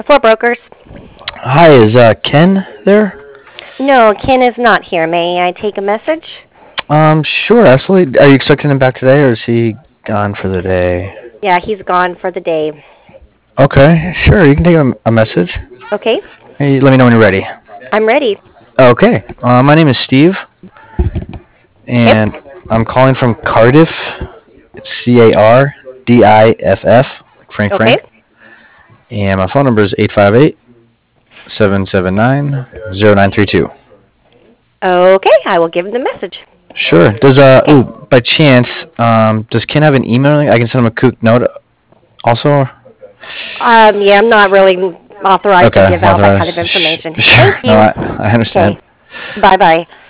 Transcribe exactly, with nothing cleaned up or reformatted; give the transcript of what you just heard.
Four brokers. Hi, is uh, Ken there? No, Ken is not here. May I take a message? Um, sure, absolutely. Are you expecting him back today, or is he gone for the day? Yeah, he's gone for the day. Okay, sure. You can take a, a message. Okay, Hey, let me know when you're ready. I'm ready. Okay. Uh, my name is Steve, Okay, and I'm calling from Cardiff. It's C A R D I F F, like Frank okay, Frank. And my phone number is eight five eight, seven seven nine, zero nine three two. okay. I will give him the message. Sure. Does uh Okay. ooh by chance um does Ken have an email? I can send him a quick note also. Um, yeah, I'm not really authorized to Okay, give out that kind of authorized. Sh- information. sure. Thank No, you. I I understand. Okay. Bye bye.